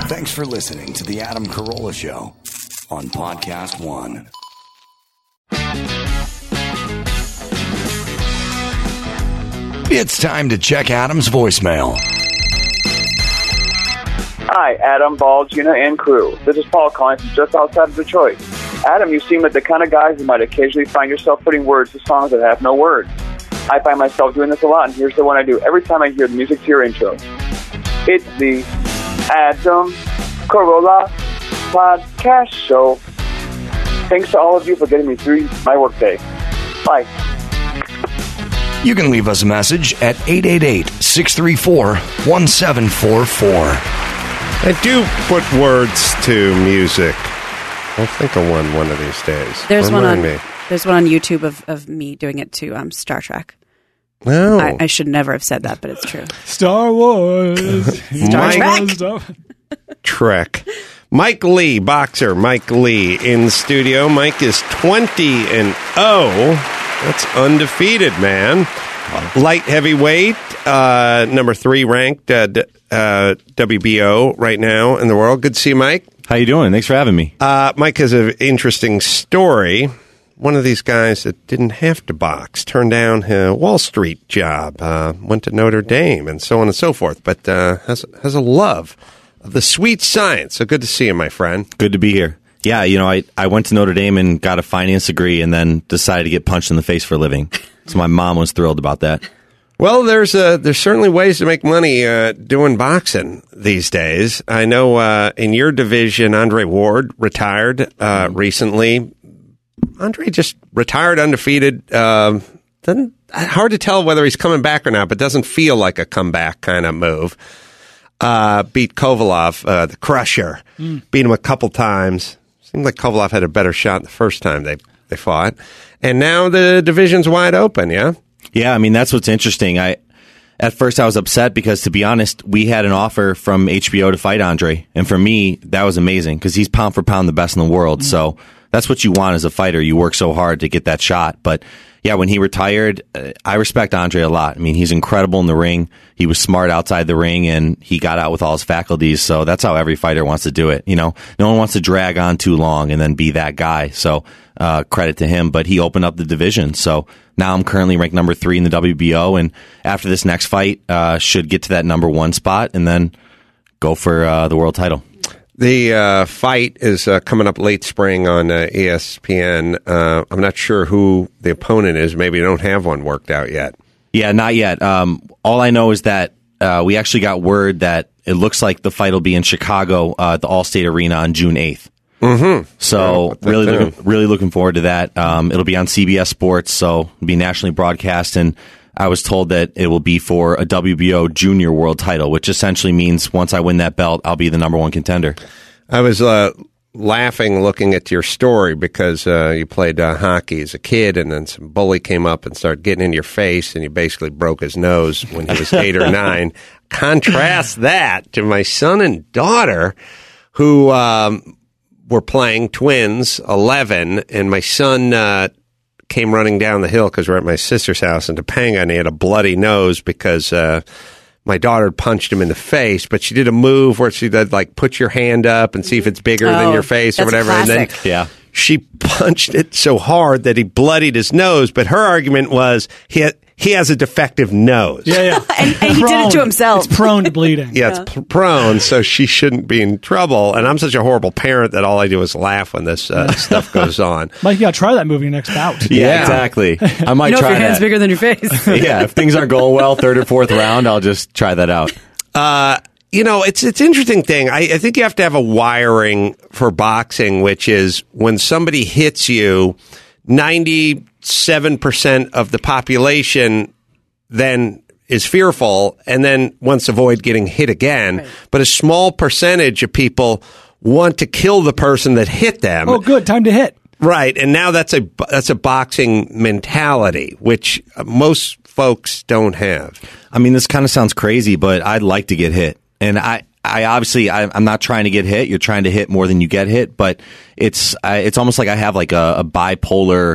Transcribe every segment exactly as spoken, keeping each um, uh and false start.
Thanks for listening to The Adam Carolla Show on Podcast One. It's time to check Adam's voicemail. Hi, Adam, Ball, Gina, and crew. This is Paul calling from just outside of Detroit. Adam, you seem like the kind of guy who might occasionally find yourself putting words to songs that have no words. I find myself doing this a lot, and here's the one I do every time I hear the music to your intro. It's the Adam Carolla Podcast Show. Thanks to all of you for getting me through my workday. Bye. You can leave us a message at eight eight eight, six three four, one seven four four. I do put words to music. I'll think of one one of these days. There's Remind one on me. There's one on YouTube of, of me doing it to um, Star Trek. No. I, I should never have said that, but it's true. Star Wars. Star Trek. Star- Trek. Mike Lee, boxer Mike Lee in the studio. Mike is twenty and oh. That's undefeated, man. Light heavyweight, uh, number three ranked uh, d- uh, W B O right now in the world. Good to see you, Mike. How you doing? Thanks for having me. Uh, Mike has an interesting story. One of these guys that didn't have to box turned down a Wall Street job, uh, went to Notre Dame, and so on and so forth, but uh, has, has a love of the sweet science. So good to see you, my friend. Good to be here. Yeah, you know, I, I went to Notre Dame and got a finance degree and then decided to get punched in the face for a living. So my mom was thrilled about that. Well, there's uh, there's certainly ways to make money uh, doing boxing these days. I know uh, in your division, Andre Ward retired uh, recently. Andre just retired undefeated. Um, doesn't hard to tell whether he's coming back or not, but doesn't feel like a comeback kind of move. Uh, beat Kovalov, uh, the Crusher. Mm. Beat him a couple times. Seemed like Kovalov had a better shot the first time they, they fought. And now the division's wide open, yeah? Yeah, I mean, that's what's interesting. I At first I was upset because, to be honest, we had an offer from H B O to fight Andre. And for me, that was amazing because he's pound for pound the best in the world. Mm. So that's what you want as a fighter. You work so hard to get that shot. But yeah, when he retired, uh, I respect Andre a lot. I mean, he's incredible in the ring. He was smart outside the ring, and he got out with all his faculties. So that's how every fighter wants to do it. You know, no one wants to drag on too long and then be that guy. So uh, credit to him. But he opened up the division. So now I'm currently ranked number three in the W B O, and after this next fight, uh, should get to that number one spot and then go for uh, the world title. The uh, fight is uh, coming up late spring on uh, E S P N. Uh, I'm not sure who the opponent is. Maybe you don't have one worked out yet. Yeah, not yet. Um, all I know is that uh, we actually got word that it looks like the fight will be in Chicago uh, at the Allstate Arena on June eighth. Mm-hmm. So yeah, really, looking, really looking forward to that. Um, it'll be on C B S Sports, so it'll be nationally broadcast, and I was told that it will be for a W B O junior world title, which essentially means once I win that belt, I'll be the number one contender. I was uh, laughing looking at your story because uh, you played uh, hockey as a kid, and then some bully came up and started getting in your face, and you basically broke his nose when he was eight or nine. Contrast that to my son and daughter who um, were playing twins, eleven, and my son uh, came running down the hill because we're at my sister's house in Topanga, and he had a bloody nose because uh, my daughter punched him in the face, but she did a move where she did, like, put your hand up and see if it's bigger oh, than your face or whatever. Classic. And then yeah. she punched it so hard that he bloodied his nose, but her argument was he had, he has a defective nose. Yeah, yeah. and, and he did it to himself. It's prone to bleeding. Yeah, it's p- prone, so she shouldn't be in trouble. And I'm such a horrible parent that all I do is laugh when this uh, stuff goes on. Mike, you got to try that movie next bout. Yeah, Yeah. exactly. I might You know, try if your hand's that. bigger than your face. Yeah, if things aren't going well, third or fourth round, I'll just try that out. Uh, you know, it's it's an interesting thing. I, I think you have to have a wiring for boxing, which is when somebody hits you, ninety-seven percent of the population then is fearful and then wants to avoid getting hit again. Right. But a small percentage of people want to kill the person that hit them. Oh, good. Time to hit. Right. And now that's a, that's a boxing mentality, which most folks don't have. I mean, this kind of sounds crazy, but I'd like to get hit. And I, I obviously, I, I'm not trying to get hit. You're trying to hit more than you get hit, but it's, I, it's almost like I have like a, a bipolar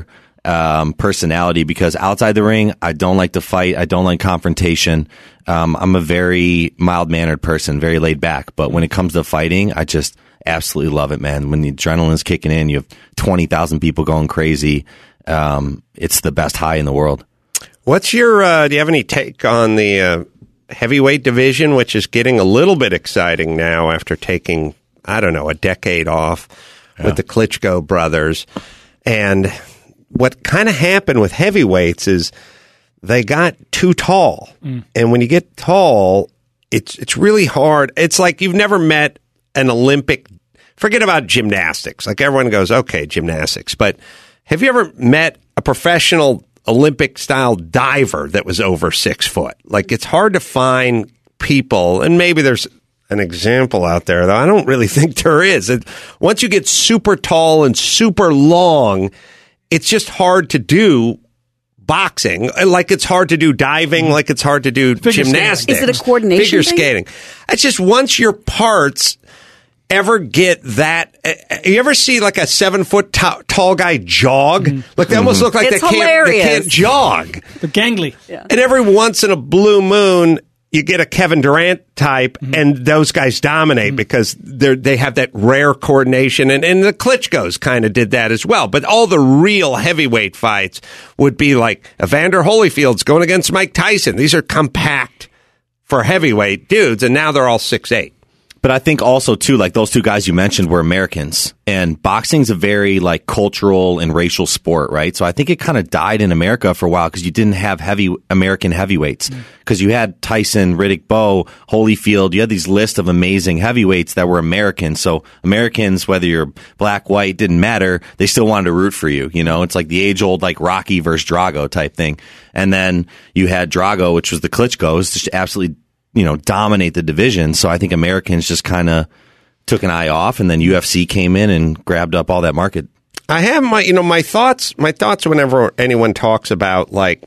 um, personality because outside the ring, I don't like to fight. I don't like confrontation. Um, I'm a very mild-mannered person, very laid back. But when it comes to fighting, I just absolutely love it, man. When the adrenaline's kicking in, you have twenty thousand people going crazy. Um, it's the best high in the world. What's your, uh, do you have any take on the uh, heavyweight division, which is getting a little bit exciting now after taking, I don't know, a decade off yeah. with the Klitschko brothers? And what kind of happened with heavyweights is they got too tall. Mm. And when you get tall, it's it's really hard. It's like you've never met an Olympic, forget about gymnastics. Like everyone goes, okay, gymnastics. But have you ever met a professional Olympic-style diver that was over six foot? Like it's hard to find people, and maybe there's an example out there, though I don't really think there is. It, once you get super tall and super long, it's just hard to do boxing. Like it's hard to do diving, like it's hard to do Figure gymnastics. skating. Is it a coordination Figure thing? skating. It's just once your parts ever get that, uh, you ever see like a seven foot t- tall guy jog? Mm-hmm. Like they almost look like It's they can't, they hilarious. can't jog. The gangly. Yeah. And every once in a blue moon, you get a Kevin Durant type, mm-hmm. and those guys dominate mm-hmm. because they they have that rare coordination. And, and the Klitschkos kind of did that as well. But all the real heavyweight fights would be like Evander Holyfield's going against Mike Tyson. These are compact for heavyweight dudes, and now they're all six eight. But I think also, too, like those two guys you mentioned were Americans. And boxing's a very, like, cultural and racial sport, right? So I think it kind of died in America for a while because you didn't have heavy American heavyweights. Because you had Tyson, Riddick Bowe, Holyfield. You had these lists of amazing heavyweights that were American. So Americans, whether you're black, white, didn't matter. They still wanted to root for you. You know, it's like the age-old, like, Rocky versus Drago type thing. And then you had Drago, which was the Klitschkos, just absolutely you know, dominate the division. So I think Americans just kind of took an eye off, and then U F C came in and grabbed up all that market. I have my, you know, my thoughts, my thoughts whenever anyone talks about like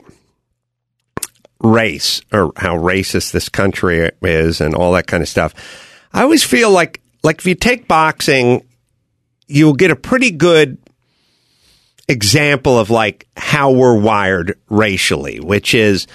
race or how racist this country is and all that kind of stuff. I always feel like, like if you take boxing, you'll get a pretty good example of like how we're wired racially, which is,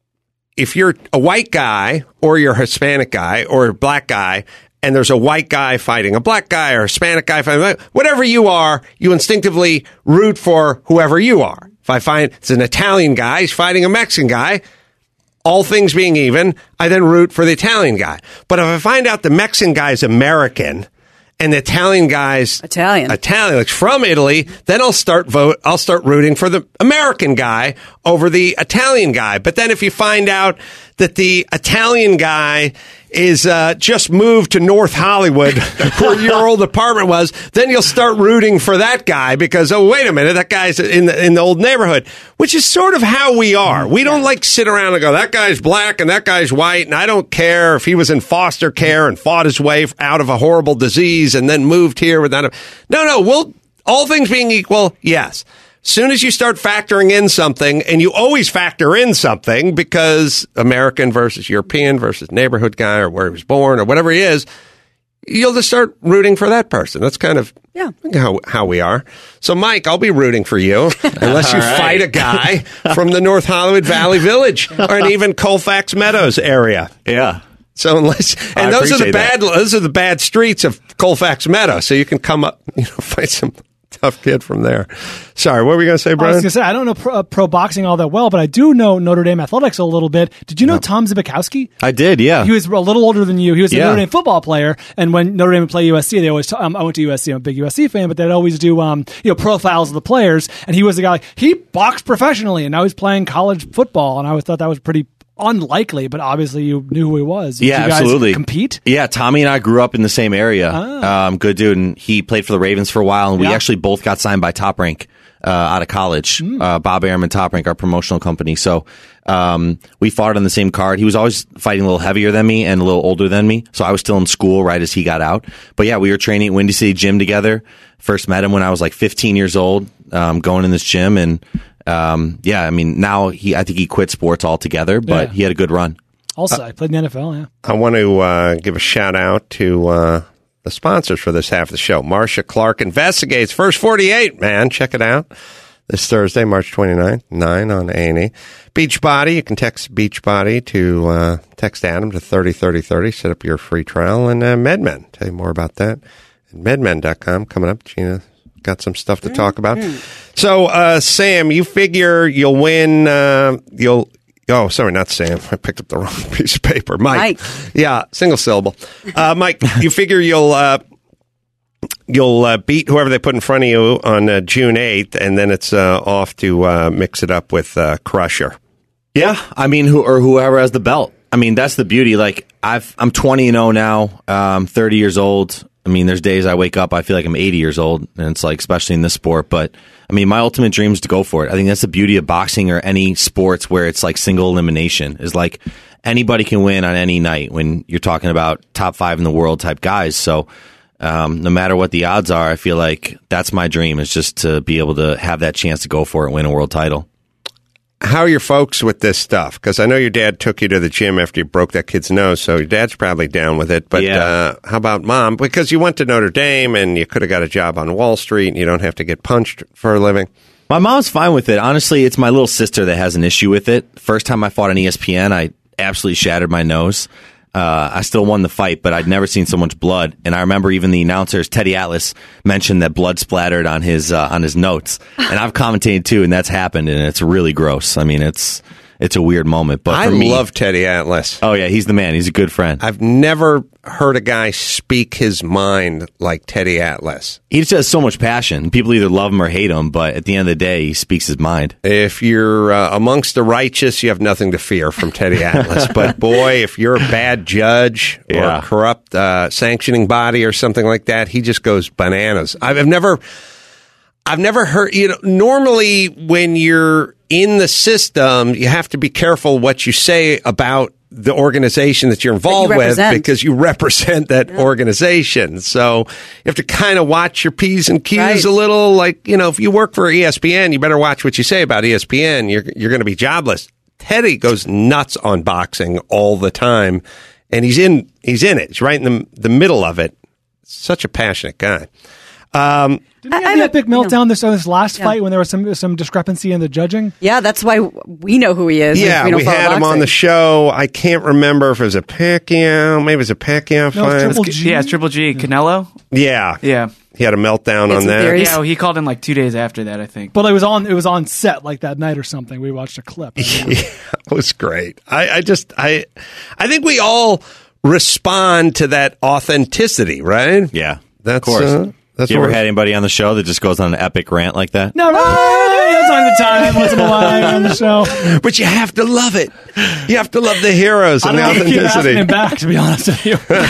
if you're a white guy or you're a Hispanic guy or a black guy and there's a white guy fighting a black guy or a Hispanic guy fighting, whatever you are, you instinctively root for whoever you are. If I find it's an Italian guy, he's fighting a Mexican guy, all things being even, I then root for the Italian guy. But if I find out the Mexican guy's American and the Italian guy's Italian, Italian, like from Italy, then I'll start vote. I'll start rooting for the American guy over the Italian guy. But then if you find out that the Italian guy is uh, just moved to North Hollywood, where your old apartment was, then you'll start rooting for that guy because, oh, wait a minute, that guy's in the in the old neighborhood, which is sort of how we are. We don't like sit around and go, that guy's black and that guy's white, and I don't care if he was in foster care and fought his way out of a horrible disease and then moved here without a... No, no, we'll, all things being equal, yes. Soon as you start factoring in something, and you always factor in something because American versus European versus neighborhood guy or where he was born or whatever he is, you'll just start rooting for that person. That's kind of yeah. how how we are. So, Mike, I'll be rooting for you unless you right. fight a guy from the North Hollywood Valley Village or an even Colfax Meadows area. Yeah. So unless and I those are the bad that. those are the bad streets of Colfax Meadows. So you can come up, you know, fight some tough kid from there. Sorry, what were we going to say, Brian? I was going to say, I don't know pro, uh, pro boxing all that well, but I do know Notre Dame athletics a little bit. Did you know oh. Tom Zbikowski? I did, yeah. He was a little older than you. He was a yeah. Notre Dame football player, and when Notre Dame would play U S C, they always, t- um, I went to U S C, I'm a big U S C fan, but they'd always do, um, you know, profiles of the players, and he was the guy, like, he boxed professionally, and now he's playing college football, and I always thought that was pretty unlikely, but obviously you knew who he was. Did yeah, you guys absolutely. compete? Yeah, Tommy and I grew up in the same area. Ah. Um, good dude, and he played for the Ravens for a while, and we yeah. actually both got signed by Top Rank uh, out of college. Mm. Uh, Bob Arum, Top Rank, our promotional company. So um, we fought on the same card. He was always fighting a little heavier than me and a little older than me, so I was still in school right as he got out. But yeah, we were training at Windy City Gym together. First met him when I was like fifteen years old, um, going in this gym, and um, yeah, I mean, now he, I think he quit sports altogether, but yeah. he had a good run. Also, I played in the N F L, yeah. I want to uh, give a shout out to uh, the sponsors for this half of the show. Marcia Clark Investigates, First forty-eight, man. Check it out. this Thursday, March twenty-ninth, nine on A and E. Beachbody, you can text Beachbody to uh, text Adam to thirty thirty thirty. Set up your free trial. And uh, MedMen, tell you more about that at medmen dot com. Coming up, Gina got some stuff to talk about. Mm-hmm. So, uh, Sam, you figure you'll win. Uh, you'll oh, sorry, not Sam. I picked up the wrong piece of paper. Mike. Mike. Yeah, single syllable. Uh, Mike, you figure you'll. Uh, You'll uh, beat whoever they put in front of you on uh, June eighth, and then it's uh, off to uh, mix it up with uh, Crusher. Yeah, I mean, who or whoever has the belt. I mean, that's the beauty. Like, I've, I'm twenty and oh now. I'm thirty years old. I mean, there's days I wake up, I feel like I'm eighty years old, and it's like, especially in this sport. But, I mean, my ultimate dream is to go for it. I think that's the beauty of boxing or any sports where it's like single elimination, is like anybody can win on any night when you're talking about top five in the world type guys. So, Um, no matter what the odds are, I feel like that's my dream, is just to be able to have that chance to go for it and win a world title. How are your folks with this stuff? Because I know your dad took you to the gym after you broke that kid's nose, so your dad's probably down with it. But yeah. uh, how about mom? Because you went to Notre Dame and you could have got a job on Wall Street and you don't have to get punched for a living. My mom's fine with it. Honestly, it's my little sister that has an issue with it. First time I fought on E S P N, I absolutely shattered my nose. Uh, I still won the fight, but I'd never seen so much blood. And I remember even the announcers, Teddy Atlas, mentioned that blood splattered on his uh, on his notes. And I've commentated too, and that's happened, and it's really gross. I mean, it's it's a weird moment. But for I me, love Teddy Atlas. Oh yeah, he's the man. He's a good friend. I've never heard a guy speak his mind like Teddy Atlas. He just has so much passion. People either love him or hate him, but at the end of the day, he speaks his mind. If you're uh, amongst the righteous, you have nothing to fear from Teddy Atlas. But boy, if you're a bad judge or Yeah. a corrupt uh, sanctioning body or something like that, he just goes bananas. I've, I've never, I've never heard. You know, normally when you're in the system, you have to be careful what you say about the organization that you're involved That you with, represent. because you represent that yeah. organization. So you have to kind of watch your P's and Q's Right. a little. Like, you know, if you work for E S P N, you better watch what you say about E S P N. You're you're going to be jobless. Teddy goes nuts on boxing all the time, and he's in he's in it. He's right in the the middle of it. Such a passionate guy. Um, Didn't he I- have the I- epic you know. meltdown this, this last Yeah. fight when there was some some discrepancy in the judging? Yeah, that's why we know who he is. if yeah, we, don't we follow had him on boxing. the show. I can't remember if it was a Pacquiao. Maybe it was a Pacquiao No, it's fight. Triple G. Yeah, it's Triple G. Canelo? Yeah, Yeah. he had a meltdown He had on some that. theories. Yeah, well, he called in like two days after that, I think. But it was on it was on set like that night or something. We watched a clip. Yeah, it was great. I, I just I I think we all respond to that authenticity, right? Yeah, That's of course. uh, that's you what ever we're- had anybody on the show that just goes on an epic rant like that? No, no, that's on the time. Once in a while on the show. But you have to love it. You have to love the heroes I and don't the know if you keep asking him authenticity. back, to be honest with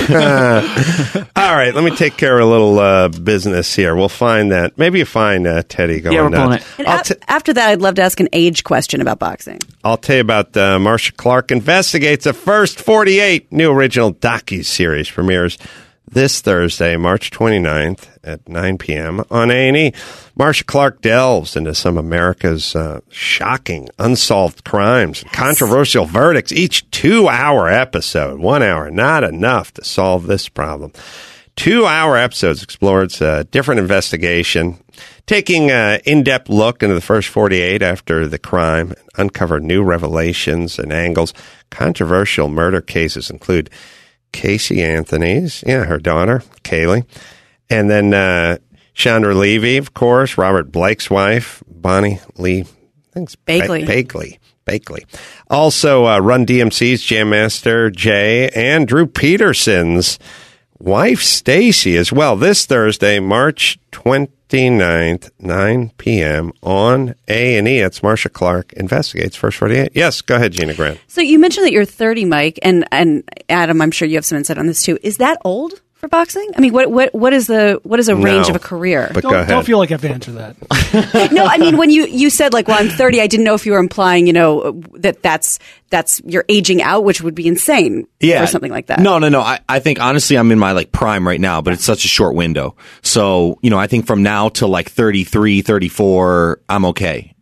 you. All right, let me take care of a little uh, business here. We'll find that. Maybe you find uh, Teddy going Yeah, we're pulling nuts. it. And I'll, a- t- after that, I'd love to ask an age question about boxing. I'll tell you about uh, Marsha Clark Investigates. A First forty-eight new original docu-series premieres this Thursday, March twenty-ninth at nine p.m. on A and E. Marsha Clark delves into some of America's uh, shocking unsolved crimes and controversial verdicts. Each two-hour episode, one hour, not enough to solve this problem. Two-hour episodes explores a different investigation, taking an in-depth look into the first forty-eight after the crime, and uncover new revelations and angles. Controversial murder cases include Casey Anthony's, yeah, her daughter, Kaylee. And then uh, Chandra Levy, of course, Robert Blake's wife, Bonnie Lee, I think it's Bakley. Ba- Bakley. Bakley. Also, uh, Run D M C's Jam Master Jay and Drew Peterson's wife, Stacy, as well. This Thursday, March twenty-ninth, nine p.m. on A and E. It's Marsha Clark Investigates First forty-eight. Yes, go ahead, Gina Grant. So you mentioned that you're thirty, Mike, and and Adam, I'm sure you have some insight on this too. Is that old for boxing? I mean, what what what is the what is a range No. of a career? But Don't, go ahead. don't feel like I have to answer that. No, I mean when you, you said like, well, I'm thirty, I didn't know if you were implying, you know, that that's that's you're aging out, which would be insane Yeah. or something like that. No, no, no. I, I think honestly I'm in my like prime right now, but it's such a short window. So, you know, I think from now till like thirty-three, thirty-four, I'm okay.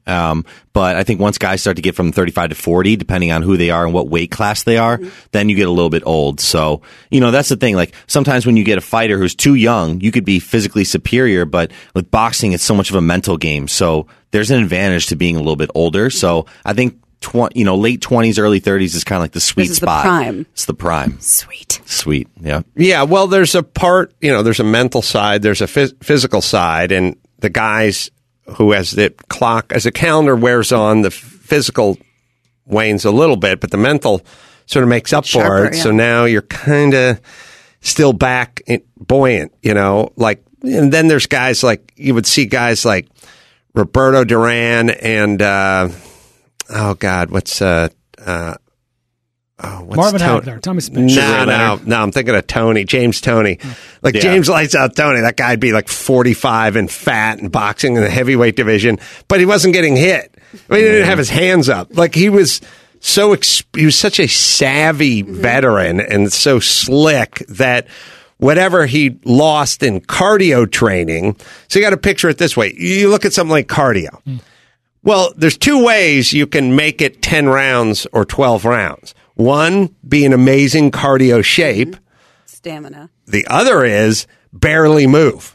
Um, but I think once guys start to get from thirty-five to forty, depending on who they are and what weight class they are, mm-hmm. then you get a little bit old. So, you know, that's the thing. Like sometimes when you get a fighter who's too young, you could be physically superior, but with boxing, it's so much of a mental game. So there's an advantage to being a little bit older. So I think, tw- you know, late twenties, early thirties is kind of like the sweet this is spot. The prime. It's the prime. Sweet. Sweet. Yeah. Yeah. Well, there's a part, you know, there's a mental side, there's a phys- physical side, and the guys who, as the clock, as the calendar wears on, the physical wanes a little bit, but the mental sort of makes up Sharper, for it. Yeah. So now you're kind of still back in, buoyant, you know, like, and then there's guys like, you would see guys like Roberto Duran and, uh, oh God, what's, uh, uh, Oh, what's Marvin Tony? Hagler, Tommy Smith. No, no, no. I'm thinking of Tony, James Tony. Like Yeah. James Lights Out Tony. That guy'd be like forty-five and fat and boxing in the heavyweight division, but he wasn't getting hit. I mean, he didn't have his hands up. Like he was so, ex- he was such a savvy veteran and so slick that whatever he lost in cardio training. So you got to picture it this way. You look at something like cardio. Mm. Well, there's two ways you can make it ten rounds or twelve rounds. One, be in amazing cardio shape. Stamina. The other is barely move.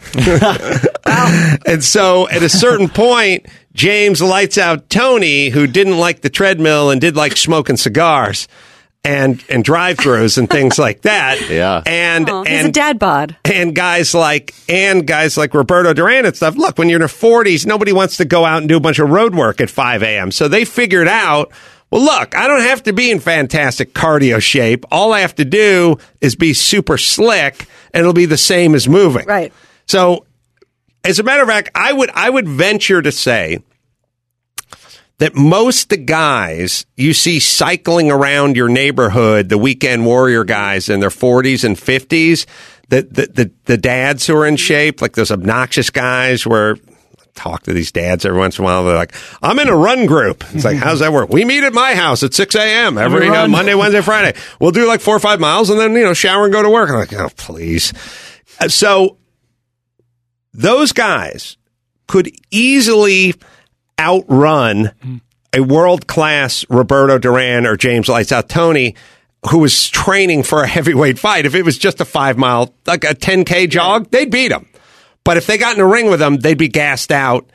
And so at a certain point, James Lights Out Tony, who didn't like the treadmill and did like smoking cigars and, and drive-thrus and things like that. Yeah. And, Aw, and he's a dad bod. And guys like and guys like Roberto Duran and stuff. Look, when you're in your forties, nobody wants to go out and do a bunch of road work at five a.m. So they figured out, well, look, I don't have to be in fantastic cardio shape. All I have to do is be super slick, and it'll be the same as moving. Right. So, as a matter of fact, I would I would venture to say that most of the guys you see cycling around your neighborhood, the weekend warrior guys in their forties and fifties, the the the, the dads who are in shape, like those obnoxious guys where talk to these dads every once in a while. They're like, I'm in a run group. It's like, how's that work? We meet at my house at six a.m. every uh, Monday, Wednesday, Friday. We'll do like four or five miles and then, you know, shower and go to work. I'm like, oh, please. Uh, so those guys could easily outrun a world-class Roberto Duran or James Lights Out Tony who was training for a heavyweight fight. If it was just a five-mile, like a ten K jog, they'd beat him. But if they got in a ring with them, they'd be gassed out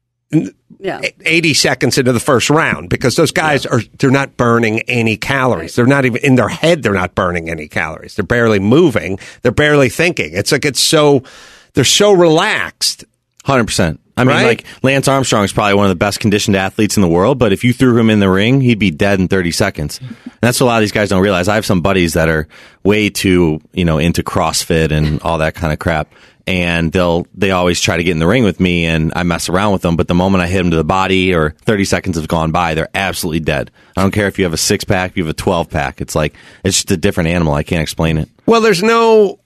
yeah. eighty seconds into the first round because those guys yeah. are, they're not burning any calories. Right. They're not even in their head. They're not burning any calories. They're barely moving. They're barely thinking. It's like, it's so, they're so relaxed. one hundred percent. I mean, right? like Lance Armstrong is probably one of the best conditioned athletes in the world, but if you threw him in the ring, he'd be dead in thirty seconds. And that's what a lot of these guys don't realize. I have some buddies that are way too, you know, into CrossFit and all that kind of crap. And they'll, they always try to get in the ring with me and I mess around with them. But the moment I hit them to the body or thirty seconds have gone by, they're absolutely dead. I don't care if you have a six pack, if you have a twelve pack. It's like, it's just a different animal. I can't explain it. Well, there's no,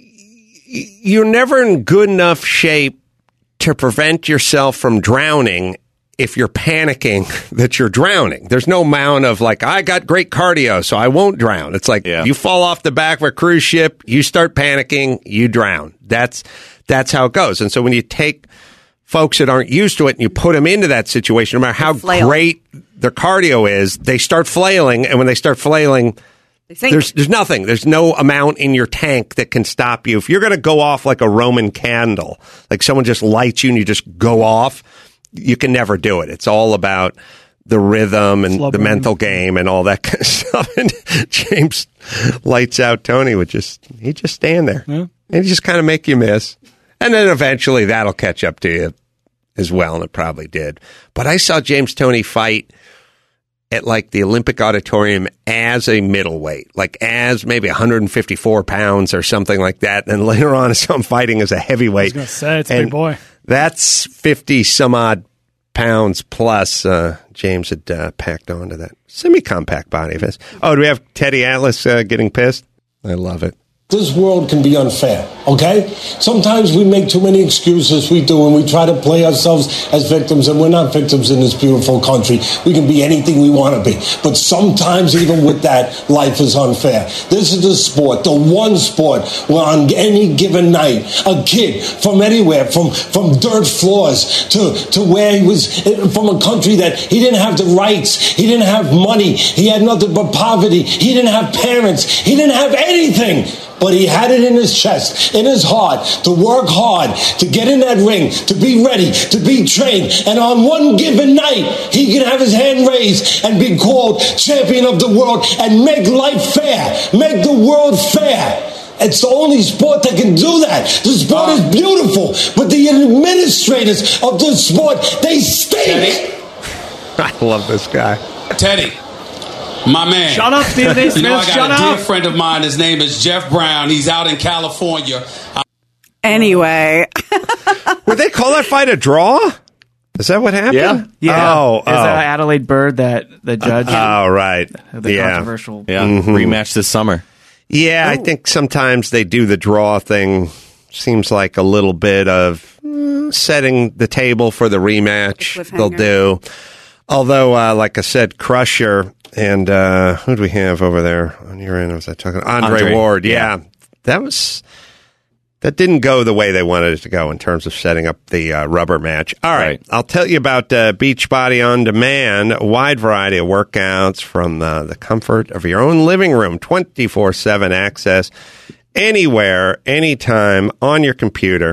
you're never in good enough shape to prevent yourself from drowning if you're panicking that you're drowning. There's no amount of like, I got great cardio, so I won't drown. It's like yeah. you fall off the back of a cruise ship, you start panicking, you drown. That's that's how it goes. And so when you take folks that aren't used to it and you put them into that situation, no matter how great their cardio is, they start flailing. And when they start flailing, there's there's nothing. There's no amount in your tank that can stop you. If you're going to go off like a Roman candle, like someone just lights you and you just go off, you can never do it. It's all about the rhythm and Slow the brain. mental game and all that kind of stuff. And James Lights Out Tony would just, he'd just stand there. Yeah. And just kind of make you miss. And then eventually that'll catch up to you as well. And it probably did. But I saw James Tony fight at like the Olympic Auditorium as a middleweight, like as maybe one hundred fifty-four pounds or something like that. And later on I saw him fighting as a heavyweight. I was going to say, it's a big boy. That's fifty some odd pounds plus uh, James had uh, packed onto that semi-compact body of his. Oh, do we have Teddy Atlas uh, getting pissed? I love it. This world can be unfair, okay? Sometimes we make too many excuses, we do, and we try to play ourselves as victims, and we're not victims in this beautiful country. We can be anything we want to be. But sometimes, even with that, life is unfair. This is the sport, the one sport where on any given night, a kid from anywhere, from, from dirt floors to, to where he was from a country that he didn't have the rights, he didn't have money, he had nothing but poverty, he didn't have parents, he didn't have anything. But he had it in his chest, in his heart, to work hard, to get in that ring, to be ready, to be trained. And on one given night, he can have his hand raised and be called champion of the world and make life fair, make the world fair. It's the only sport that can do that. The sport is beautiful, but the administrators of the sport, they stink. Teddy? I love this guy. Teddy. My man. Shut up, Stephen A. Smith. You know, I got Shut a up. dear friend of mine. His name is Jeff Brown. He's out in California. Anyway. Would they call that fight a draw? Is that what happened? Yeah. Yeah. Oh, Is oh. that Adelaide Bird, that the judge? Oh, right. The yeah. controversial. Yeah, Mm-hmm. rematch this summer. Yeah, I think sometimes they do the draw thing. Seems like a little bit of mm, setting the table for the rematch. They'll do. Although, uh, like I said, Crusher and uh, who do we have over there on your end? Was I talking? Andre, Andre, Ward. Yeah. yeah. that was that didn't go the way they wanted it to go in terms of setting up the uh, rubber match. All right, Right. I'll tell you about uh, Beachbody On Demand. A wide variety of workouts from uh, the comfort of your own living room, twenty-four seven access, anywhere, anytime, on your computer.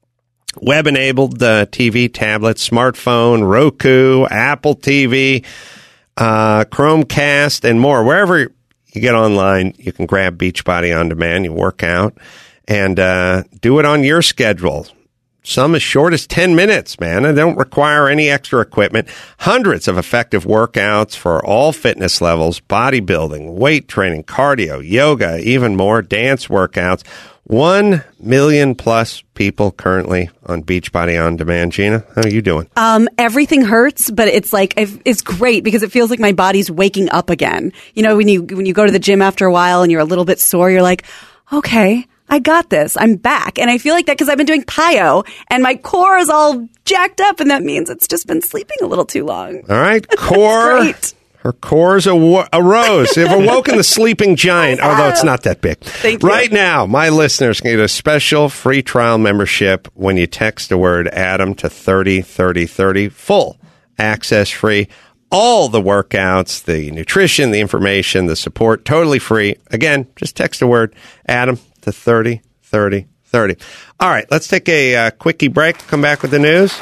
Web-enabled uh, T V, tablet, smartphone, Roku, Apple T V, uh, Chromecast, and more. Wherever you get online, you can grab Beachbody On Demand. You work out and uh, do it on your schedule. Some as short as ten minutes, man. And they don't require any extra equipment. Hundreds of effective workouts for all fitness levels, bodybuilding, weight training, cardio, yoga, even more, dance workouts. One million plus people currently on Beachbody On Demand. Gina, how are you doing? Um, everything hurts, but it's like it's great because it feels like my body's waking up again. You know, when you when you go to the gym after a while and you're a little bit sore, you're like, okay, I got this. I'm back. And I feel like that because I've been doing P I O and my core is all jacked up, and that means it's just been sleeping a little too long. All right, core. Great. Her core's awo- arose. They've awoken the sleeping giant, although it's not that big. Thank you. Right now, my listeners can get a special free trial membership when you text the word Adam to thirty thirty thirty. Full access free. All the workouts, the nutrition, the information, the support, totally free. Again, just text the word Adam to thirty thirty thirty. All right, let's take a uh, quickie break. Come back with the news.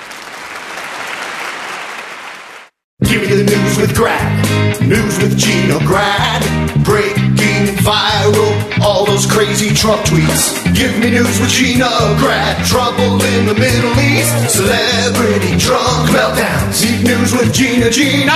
Give me the news with Grad, news with Gina Grad, breaking viral, all those crazy Trump tweets. Give me news with Gina Grad, trouble in the Middle East, celebrity drunk meltdowns. Deep news with Gina, Gina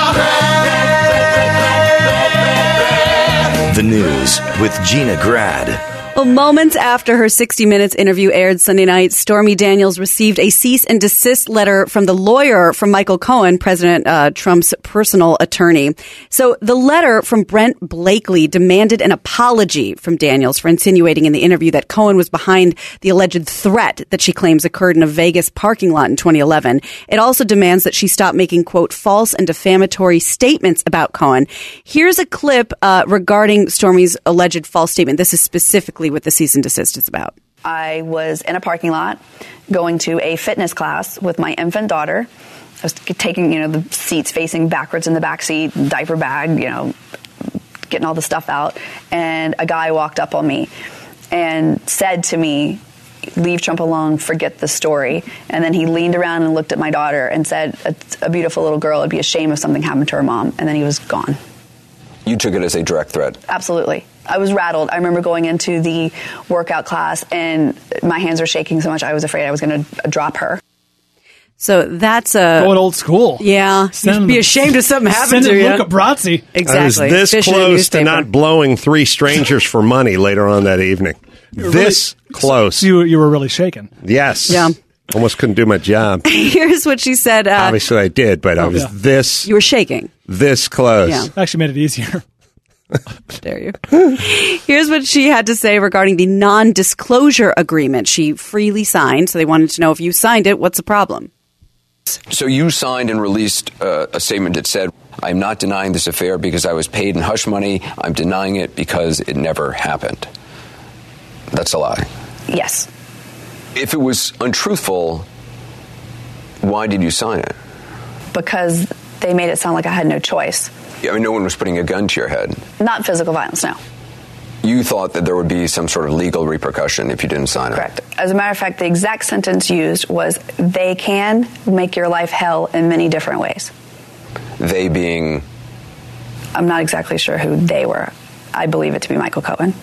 Grad. The news with Gina Grad. Well, moments after her sixty minutes interview aired Sunday night, Stormy Daniels received a cease and desist letter from the lawyer from Michael Cohen, President uh, Trump's personal attorney. So the letter from Brent Blakely demanded an apology from Daniels for insinuating in the interview that Cohen was behind the alleged threat that she claims occurred in a Vegas parking lot in twenty eleven. It also demands that she stop making, quote, false and defamatory statements about Cohen. Here's a clip uh, regarding Stormy's alleged false statement. This is specifically what the cease and desist is about. I was in a parking lot going to a fitness class with my infant daughter. I was taking, you know, the seats facing backwards in the back seat, diaper bag, you know, getting all the stuff out. And a guy walked up on me and said to me, "Leave Trump alone, forget the story." And then he leaned around and looked at my daughter and said, "It's a beautiful little girl. It'd be a shame if something happened to her mom." And then he was gone. You took it as a direct threat? Absolutely. I was rattled. I remember going into the workout class and my hands were shaking so much I was afraid I was going to drop her. So that's a going old school. Yeah, Send you'd be ashamed if something happened send to you. Luca Brasi. Exactly. I was this Fish in a close to newspaper. not blowing three strangers for money later on that evening. This really, close. You you were really shaken. Yes. Yeah. Almost couldn't do my job. Here's what she said. Uh, Obviously, I did, but I was yeah. this you were shaking. this close. Yeah. Actually made it easier. Dare you. Here's what she had to say regarding the non-disclosure agreement she freely signed. So they wanted to know, if you signed it, what's the problem? So you signed and released uh, a statement that said, I'm not denying this affair because I was paid in hush money. I'm denying it because it never happened. That's a lie. Yes. If it was untruthful, why did you sign it? Because they made it sound like I had no choice. I mean, no one was putting a gun to your head. Not physical violence, no. You thought that there would be some sort of legal repercussion if you didn't sign it. Correct. As a matter of fact, the exact sentence used was, they can make your life hell in many different ways. They being? I'm not exactly sure who they were. I believe it to be Michael Cohen.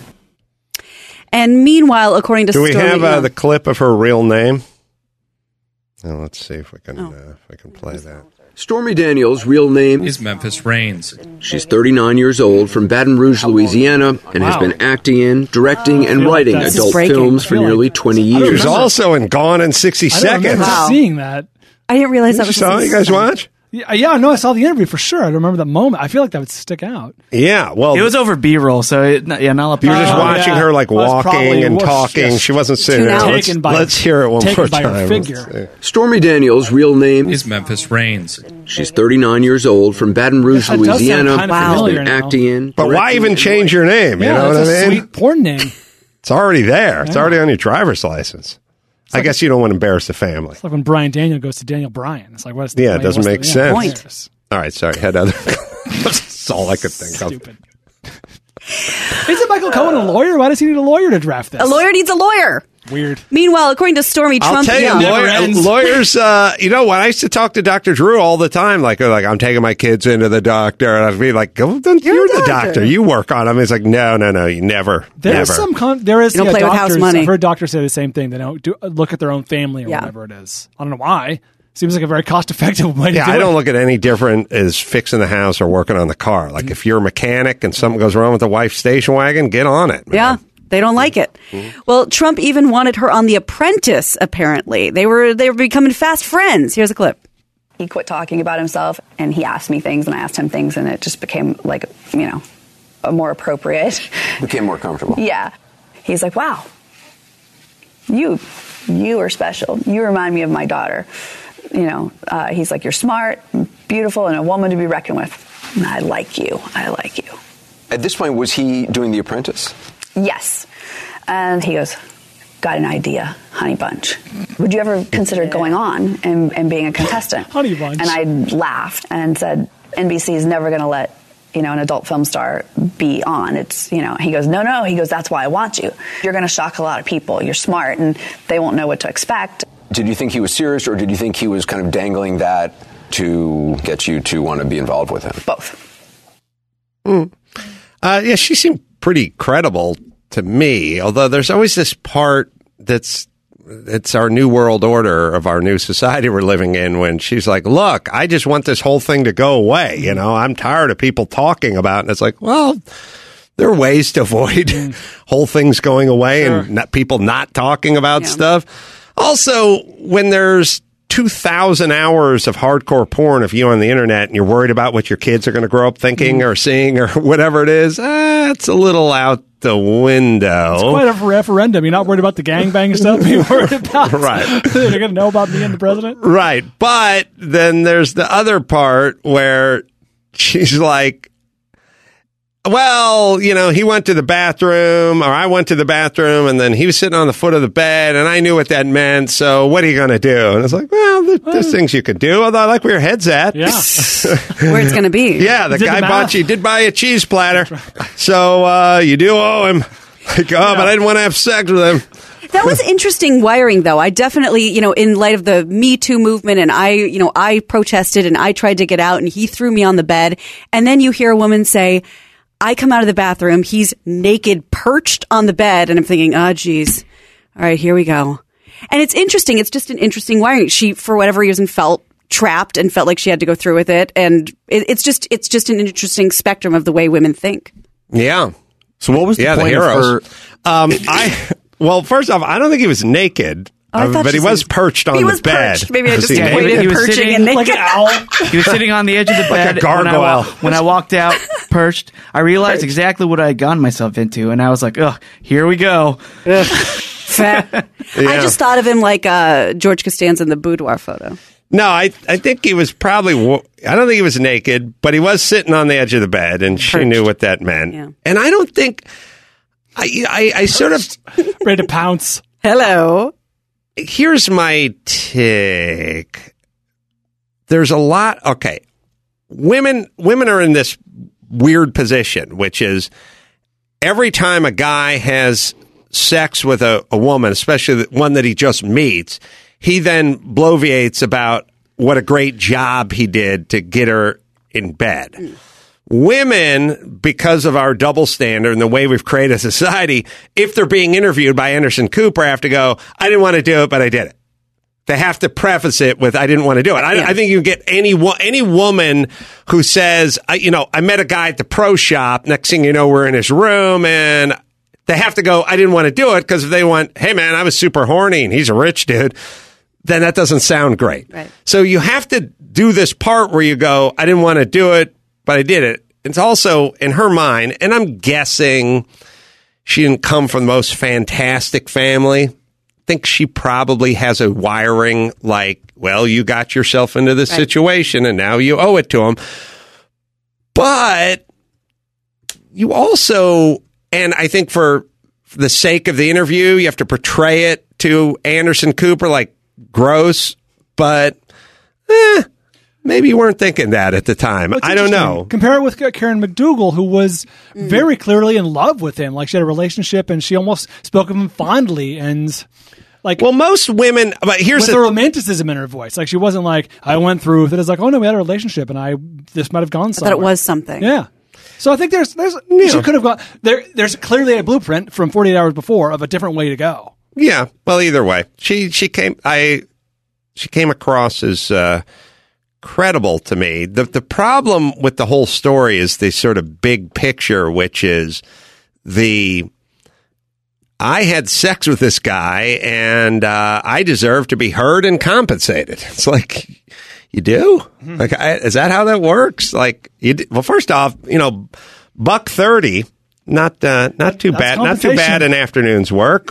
And meanwhile, according to Do we Stormy, have uh, no. the clip of her real name? Oh, let's see if we can oh. uh, if I can play that. Stormy Daniels' real name is Memphis Reigns. She's thirty-nine years old, from Baton Rouge, Louisiana, and wow. has been acting in, directing, and writing like adult films for nearly twenty years. She was also in Gone in sixty Seconds. I remember Wow. seeing that. I didn't realize that You was saw it? You guys watch? Yeah, yeah, no, I saw the interview for sure. I remember that moment. I feel like that would stick out. Yeah, well, It was over B-roll, so it, yeah, not a you were just Oh, watching yeah. her like I was walking probably and whoosh, talking. yes. She wasn't sitting Two there. hours. Let's, Taken by- let's hear it one taken more by her time. figure. Stormy Daniels' real name is Memphis Reigns. She's thirty-nine years old, from Baton Rouge, That does sound Louisiana, kind of and has familiar been now. acting in. But why even change your name? Yeah, you know what that's I a mean? sweet porn name. It's already there. It's Yeah. already on your driver's license. I like- guess you don't want to embarrass the family. It's like when Brian Daniel goes to Daniel Bryan. It's like, what's the Yeah, it point? doesn't What's make the- yeah, sense. point. All right, sorry. Had other. That's all I could think Stupid. Isn't Michael Cohen a lawyer? Why does he need a lawyer to draft this? A lawyer needs a lawyer. Weird. Meanwhile, according to Stormy, of. I'll Trump, tell you, yeah. lawyer, ends. lawyers. Uh, you know what? I used to talk to Doctor Drew all the time. Like, like I'm taking my kids into the doctor, and I'd be like, "Go, then you're, You're a the doctor. doctor. You work on them." He's like, "No, no, no. You never, There never." is some. Con- there is You don't yeah, play with house doctors. money. I've heard doctors say the same thing. They don't do, look at their own family or Yeah. whatever it is. I don't know why. Seems like a very cost-effective way to Yeah, do I don't it. look at any different as fixing the house or working on the car. Like if you're a mechanic and something goes wrong with the wife's station wagon, get on it. Man. Yeah, they don't like it. Well, Trump even wanted her on The Apprentice. Apparently, they were they were becoming fast friends. Here's a clip. He quit talking about himself, and he asked me things, and I asked him things, and it just became like, you know, a more appropriate. Became more comfortable. Yeah. He's like, wow, you, you are special. You remind me of my daughter. You know, uh, he's like, you're smart, and beautiful, and a woman to be reckoned with. And I like you. I like you. At this point, was he doing The Apprentice? Yes. And he goes, got an idea, honey bunch. Would you ever consider going on and, and being a contestant? Honey bunch. And I laughed and said, N B C is never going to let, you know, an adult film star be on. It's, you know, he goes, no, no. He goes, that's why I want you. You're going to shock a lot of people. You're smart, and they won't know what to expect. Did you think he was serious, or did you think he was kind of dangling that to get you to want to be involved with him? Both. Mm. Uh, yeah, she seemed pretty credible to me, although there's always this part that's it's our new world order of our new society we're living in, when she's like, look, I just want this whole thing to go away. You know, I'm tired of people talking about it. And it's like, well, there are ways to avoid mm. whole things going away sure. and not, people not talking about yeah. stuff. Also, when there's two thousand hours of hardcore porn of you on the internet and you're worried about what your kids are going to grow up thinking mm. or seeing or whatever it is, eh, it's a little out the window. It's quite a referendum. You're not worried about the gangbang stuff. You're worried about right. they're going to know about me and the president. Right. But then there's the other part where she's like, well, you know, he went to the bathroom, or I went to the bathroom, and then he was sitting on the foot of the bed, and I knew what that meant, so what are you going to do? And it's like, well, there, there's uh, things you could do, although I like where your head's at. Yeah. Where it's going to be. Yeah, the guy bought you, did buy you a cheese platter, so uh, you do owe him. Like, oh, yeah. but I didn't want to have sex with him. That was interesting wiring, though. I definitely, you know, in light of the Me Too movement, and I, you know, I protested and I tried to get out, and he threw me on the bed, and then you hear a woman say, I come out of the bathroom, he's naked, perched on the bed, and I'm thinking, oh, geez. All right, here we go. And it's interesting. It's just an interesting wiring. She, for whatever reason, felt trapped and felt like she had to go through with it. And it, it's just it's just an interesting spectrum of the way women think. Yeah. So what was the yeah, point the of her? Um, I well, first off, I don't think he was naked. Oh, I Uh, thought but she he was said- perched on he the was bed. perched. Maybe I just Was he equated naked? He was perching sitting and naked. Like an owl. He was sitting on the edge of the Like a bed. When I, gargoyle. wa- when I walked out, perched, I realized exactly what I had gotten myself into, and I was like, "Ugh, here we go." Fat. I just thought of him like uh, George Costanza in the boudoir photo. No, I I think he was probably. wo- I don't think he was naked, but he was sitting on the edge of the bed, and she knew what that meant. Yeah. And I don't think. I I, I sort of Ready to pounce. Hello. Here's my take. There's a lot. Okay, women women are in this weird position, which is every time a guy has sex with a, a woman, especially the one that he just meets, he then bloviates about what a great job he did to get her in bed. Mm. Women, because of our double standard and the way we've created a society, if they're being interviewed by Anderson Cooper, have to go, I didn't want to do it, but I did it. They have to preface it with, I didn't want to do it. I, yeah. I think you get any wo- any woman who says, I, you know, I met a guy at the pro shop. Next thing you know, we're in his room, and they have to go, I didn't want to do it, because if they want, hey, man, I was super horny, and he's a rich dude, then that doesn't sound great. Right. So you have to do this part where you go, I didn't want to do it, but I did it. It's also, in her mind, and I'm guessing she didn't come from the most fantastic family. I think she probably has a wiring like, well, you got yourself into this right. situation, and now you owe it to him. But you also, and I think for the sake of the interview, you have to portray it to Anderson Cooper like gross, but eh, maybe you weren't thinking that at the time. I don't know. Compare it with Karen McDougal, who was mm. very clearly in love with him. Like, she had a relationship, and she almost spoke of him fondly. And like, well, most women, but here's with the, the romanticism in her voice. Like, she wasn't like, I went through with it. It's like, oh no, we had a relationship, and I this might have gone somewhere. I thought it was something. Yeah. So I think there's there's yeah. she could have gone there. There's clearly a blueprint from forty-eight hours before of a different way to go. Yeah. Well, either way, she she came. I she came across as uh, credible to me. The the problem with the whole story is the sort of big picture, which is the I had sex with this guy, and uh, I deserve to be heard and compensated. It's like, you do? Mm-hmm. Like, I, is that how that works? Like, you d- well, first off, you know, buck thirty, not uh, not too That's bad, not too bad in afternoon's work.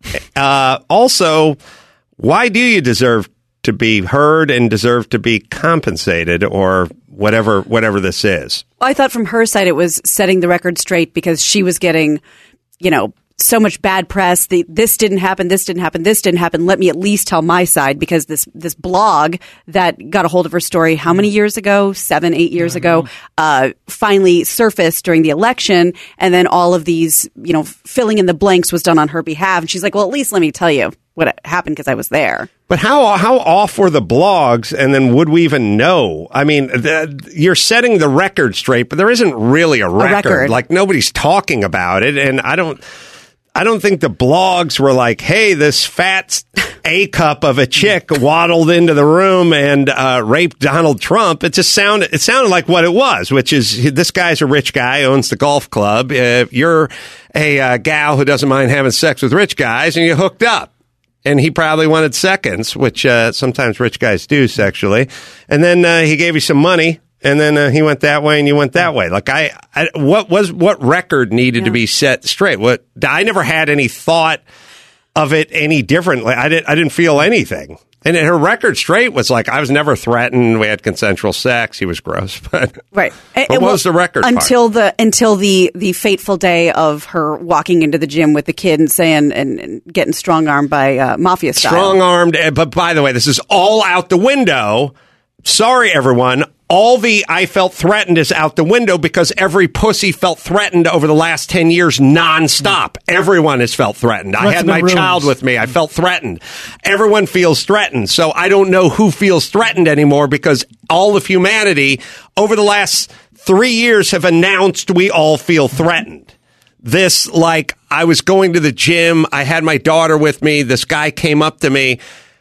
Uh, also, why do you deserve to be heard and deserve to be compensated, or whatever whatever this is? I thought from her side it was setting the record straight, because she was getting, you know, so much bad press. The, this didn't happen, this didn't happen, this didn't happen. Let me at least tell my side, because this this blog that got a hold of her story how many years ago? Seven, eight years mm-hmm. ago, uh, finally surfaced during the election. And then all of these, you know, filling in the blanks was done on her behalf. And she's like, well, at least let me tell you what happened, because I was there. But how how off were the blogs, and then would we even know? I mean, the, you're setting the record straight, but there isn't really a record. a record. Like, nobody's talking about it, and I don't... I don't think the blogs were like, hey, this fat A cup of a chick waddled into the room and uh, raped Donald Trump. It just sounded, it sounded like what it was, which is, this guy's a rich guy, owns the golf club. Uh, you're a uh, gal who doesn't mind having sex with rich guys, and you hooked up. And he probably wanted seconds, which uh, sometimes rich guys do sexually. And then uh, he gave you some money. And then uh, he went that way, and you went that way. Like, I, I what was what record needed yeah. to be set straight? What I never had any thought of it any differently. I didn't. I didn't feel anything. And her record straight was like, I was never threatened. We had consensual sex. He was gross, but right. But what well, was the record until part? the until the the fateful day of her walking into the gym with the kid and saying and, and getting strong armed by uh, mafia style. Strong armed. But by the way, this is all out the window. Sorry, everyone. All the I felt threatened is out the window, because every pussy felt threatened over the last ten years nonstop. Everyone has felt threatened. I had my child with me. I felt threatened. Everyone feels threatened. So I don't know who feels threatened anymore, because all of humanity over the last three years have announced we all feel threatened. This, like, I was going to the gym. I had my daughter with me. This guy came up to me.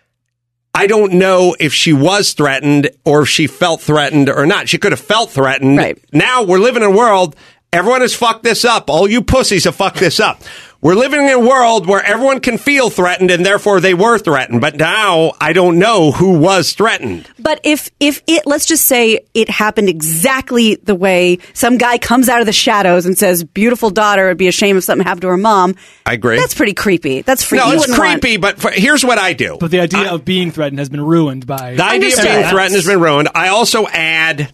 I don't know if she was threatened or if she felt threatened or not. She could have felt threatened. Right. Now we're living in a world, everyone has fucked this up. All you pussies have fucked this up. We're living in a world where everyone can feel threatened, and therefore they were threatened. But now I don't know who was threatened. But if if it, let's just say it happened exactly the way some guy comes out of the shadows and says, "Beautiful daughter, it'd be a shame if something happened to her mom." I agree. That's pretty creepy. That's freaky. No, You it's wouldn't want- creepy. But for, here's what I do. But the idea I, of being threatened has been ruined by the idea of being threatened has been ruined. I also add.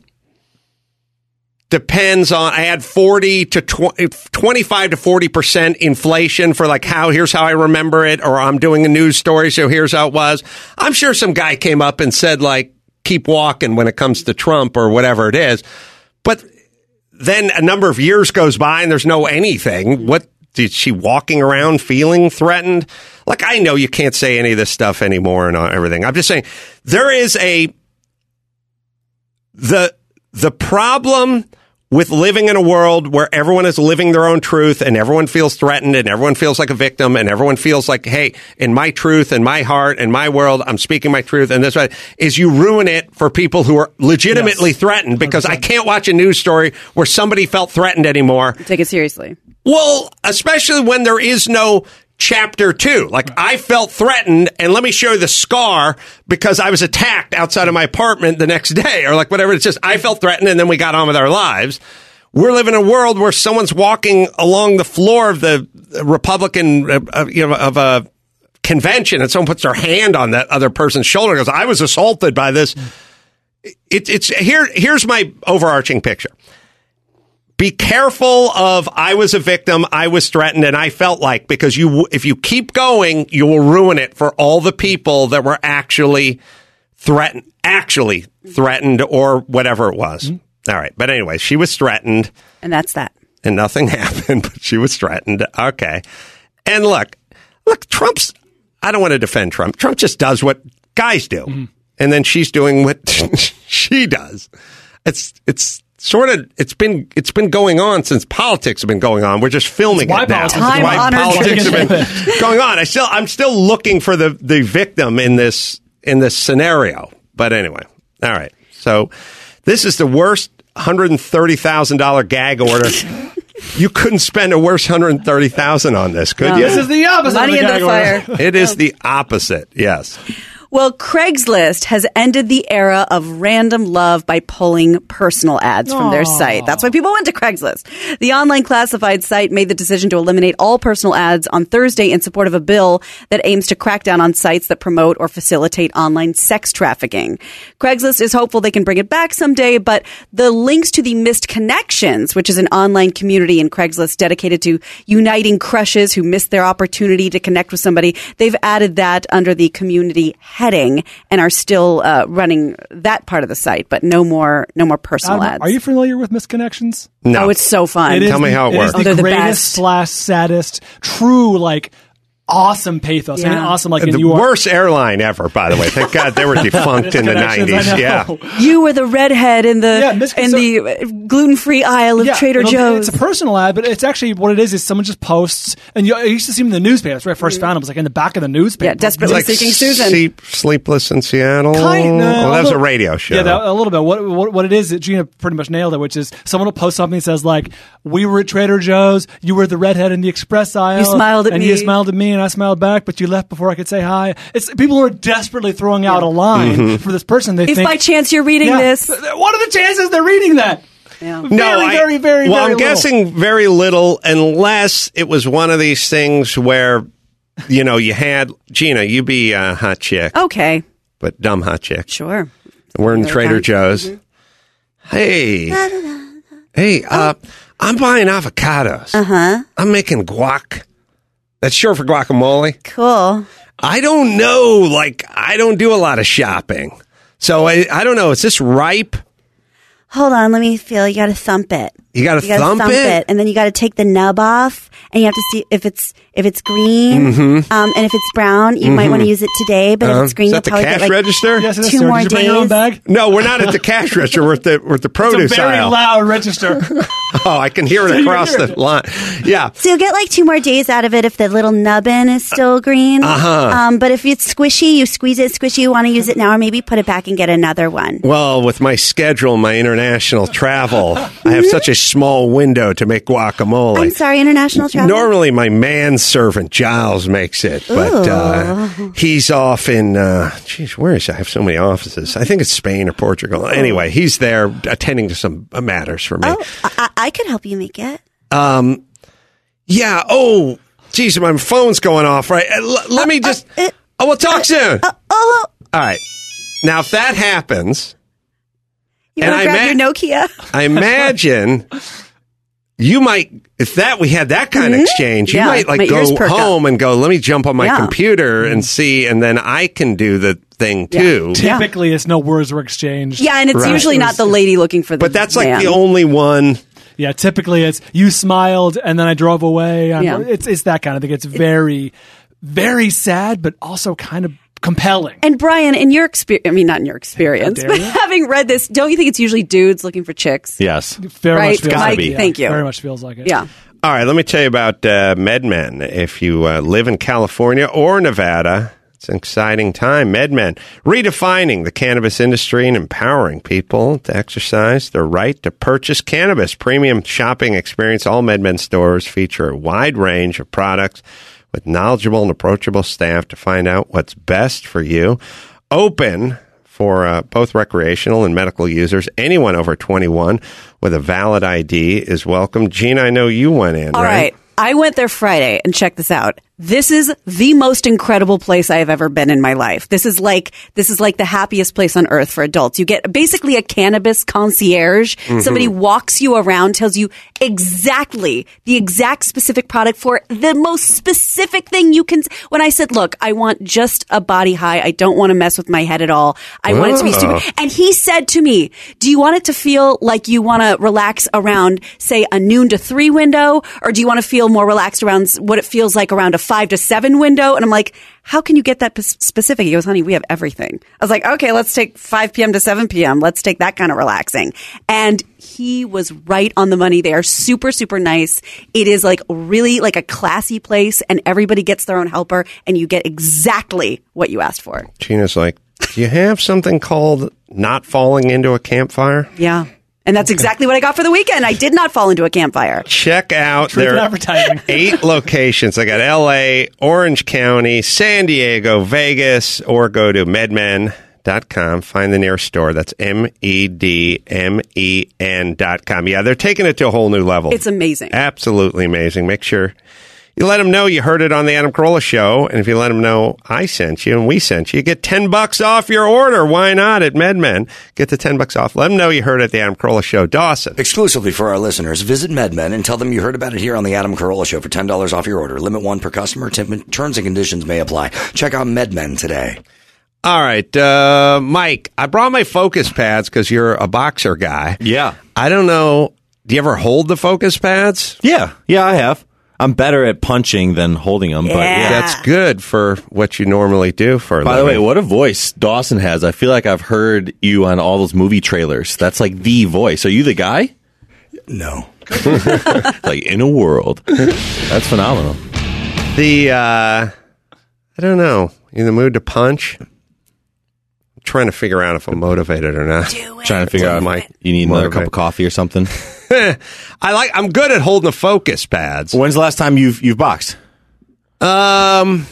Depends on, I had forty to twenty, twenty-five to forty percent inflation for like how, here's how I remember it, or I'm doing a news story, so here's how it was. I'm sure some guy came up and said like, keep walking when it comes to Trump or whatever it is. But then a number of years goes by and there's no anything. What, is she walking around feeling threatened? Like, I know you can't say any of this stuff anymore and everything. I'm just saying there is a, the, the problem with living in a world where everyone is living their own truth and everyone feels threatened and everyone feels like a victim and everyone feels like, hey, in my truth and my heart and my world, I'm speaking my truth. And this is you ruin it for people who are legitimately yes. threatened, because one hundred percent. I can't watch a news story where somebody felt threatened anymore. Take it seriously. Well, especially when there is no chapter two. Like, right. I felt threatened, and let me show you the scar because I was attacked outside of my apartment the next day, or like whatever. It's just, I felt threatened, and then we got on with our lives. We're living in a world where someone's walking along the floor of the Republican, uh, you know, of a convention, and someone puts their hand on that other person's shoulder and goes, I was assaulted by this. It, it's here. Here's my overarching picture. Be careful of, I was a victim, I was threatened, and I felt like, because you, if you keep going, you will ruin it for all the people that were actually threatened, actually threatened, or whatever it was. Mm-hmm. All right. But anyway, she was threatened. And that's that. And nothing happened, but she was threatened. Okay. And look, look, Trump's, I don't want to defend Trump. Trump just does what guys do. Mm-hmm. And then she's doing what she does. It's, it's, Sort of, it's been it's been going on since politics have been going on. We're just filming it's it now. Politics, why politics have been going on. I still, I'm still looking for the, the victim in this in this scenario. But anyway, all right. So this is the worst one hundred thirty thousand dollars gag order. You couldn't spend a worse one hundred thirty thousand dollars on this, could no. you? This is the opposite. Money of the in the fire. It is the opposite. Yes. Well, Craigslist has ended the era of random love by pulling personal ads from their site. That's why people went to Craigslist. The online classified site made the decision to eliminate all personal ads on Thursday in support of a bill that aims to crack down on sites that promote or facilitate online sex trafficking. Craigslist is hopeful they can bring it back someday, but the links to the Missed Connections, which is an online community in Craigslist dedicated to uniting crushes who missed their opportunity to connect with somebody, they've added that under the community heading and are still uh, running that part of the site, but no more no more personal um, ads. Are you familiar with Missed Connections? No. Oh, it's so fun. It Tell me the, how it, it works. Is the oh, they're the greatest best. slash saddest, true, like, awesome pathos. Yeah. I mean, awesome like the in you are. worst airline ever, by the way. Thank God they were defunct in the nineties. Yeah, you were the redhead in the yeah, in so, the gluten-free aisle of yeah, Trader Joe's. It's a personal ad, but it's actually what it is. Is someone just posts, and you I used to see them in the newspaper. That's where I first found them. It was like in the back of the newspaper. Yeah, desperately like seeking Susan. Sleep, Sleepless in Seattle. Kind of. Well, that was a radio show. Yeah, that, a little bit. What, what what it is? Gina pretty much nailed it. Which is someone will post something that says like, "We were at Trader Joe's. You were the redhead in the express aisle. You smiled at and me, you smiled at me, and I smiled back. But you left before I could say hi." It's people who are desperately throwing out a line mm-hmm. for this person. They if think, by chance you're reading yeah, this, what are the chances they're reading that? Yeah. Very, no, I, very, very, well, very I'm little. guessing very little, unless it was one of these things where, you know, you had Gina, you be a hot chick, okay, but dumb hot chick. Sure. We're in Another Trader kind. Joe's. Mm-hmm. Hey, hey, uh, I'm buying avocados. Uh huh. I'm making guac. That's short for guacamole. Cool. I don't know. Like, I don't do a lot of shopping. So I, I don't know. Is this ripe? Hold on, let me feel. You got to thump it. You got to You gotta thump, thump it? it, and then you got to take the nub off, and you have to see if it's if it's green, Mhm. um, and if it's brown, you might Mhm. want to use it today. But Uh, if it's green, is you'll that the probably cash get like register? Yes, it is, two sir. more Did you bring your own days. bag? No, we're not at the cash register. We're at the, we're at the produce It's a very aisle. loud register. Oh, I can hear So it you across hear the it. line. Yeah. So you'll get like two more days out of it if the little nubbin is still green. Uh-huh. Um, but if it's squishy, you squeeze it squishy. You want to use it now, or maybe put it back and get another one. Well, with my schedule, my international travel, I have such a small window to make guacamole. I'm sorry, international travel. Normally, my manservant Giles makes it, but uh, he's off in. Uh, geez, where is he? I have so many offices. I think it's Spain or Portugal. Anyway, he's there attending to some matters for me. Oh, I, I could help you make it. Um, yeah. Oh, geez, my phone's going off. Right. Uh, l- let uh, me just. Uh, it, oh, we'll talk uh, soon. Uh, oh. All right. Now, if that happens, you want to grab ma- your Nokia? I imagine. You might, if that we had that kind mm-hmm. of exchange, you yeah, might like go home up. and go, let me jump on my yeah. computer and see, and then I can do the thing too. Yeah. Typically, yeah. it's no words were exchanged. Yeah, and it's right. usually not the lady looking for the But that's man. like the only one. Yeah, typically it's you smiled and then I drove away. I'm, yeah. It's it's that kind of thing. It's very, very sad, but also kind of compelling. And Brian, in your experience, I mean, not in your experience, but having read this, don't you think it's usually dudes looking for chicks? Yes. Very right? much feels Mike, like it. Thank you. Very much feels like it. Yeah. All right, let me tell you about uh, MedMen. If you uh, live in California or Nevada, it's an exciting time. MedMen, redefining the cannabis industry and empowering people to exercise their right to purchase cannabis. Premium shopping experience. All MedMen stores feature a wide range of products with knowledgeable and approachable staff to find out what's best for you. Open for uh, both recreational and medical users. Anyone over twenty-one with a valid I D is welcome. Gina, I know you went in, All right? right. I went there Friday, and check this out. This is the most incredible place I have ever been in my life. This is like this is like the happiest place on earth for adults. You get basically a cannabis concierge. Mm-hmm. Somebody walks you around, tells you exactly the exact specific product for the most specific thing you can. When I said, "Look, I want just a body high. I don't want to mess with my head at all. I oh. want it to be stupid." And he said to me, "Do you want it to feel like you want to relax around, say, a noon to three window, or do you want to feel more relaxed around what it feels like around a five to seven window?" And I'm like, how can you get that p- specific? He goes, "Honey, we have everything." I was like, okay, let's take five p.m. to seven p.m. Let's take that kind of relaxing. And he was right on the money. They are super, super nice. It is like really like a classy place, and everybody gets their own helper, and you get exactly what you asked for. Gina's like, do you have something called not falling into a campfire? Yeah. And that's exactly what I got for the weekend. I did not fall into a campfire. Check out their advertising. eight locations. I got L A, Orange County, San Diego, Vegas, or go to medmen dot com. Find the nearest store. That's M E D M E N dot com. Yeah, they're taking it to a whole new level. It's amazing. Absolutely amazing. Make sure you let them know you heard it on the Adam Carolla Show, and if you let them know I sent you and we sent you, you get ten bucks off your order. Why not at MedMen? Get the ten bucks off. Let them know you heard it at the Adam Carolla Show. Dawson. Exclusively for our listeners, visit MedMen and tell them you heard about it here on the Adam Carolla Show for ten dollars off your order. Limit one per customer. Terms and conditions may apply. Check out MedMen today. All right, uh, Mike, I brought my focus pads because you're a boxer guy. Yeah. I don't know. Do you ever hold the focus pads? Yeah. Yeah, I have. I'm better at punching than holding them, yeah. but yeah. That's good for what you normally do for a By living. the way, what a voice Dawson has. I feel like I've heard you on all those movie trailers. That's like the voice. Are you the guy? No. Like in a world. That's phenomenal. The, uh, I don't know. You in the mood to punch? I'm trying to figure out if I'm motivated or not. Do it. Trying to figure out if you need another cup of coffee or something. I like. I'm good at holding the focus pads. When's the last time you've you've boxed? Um,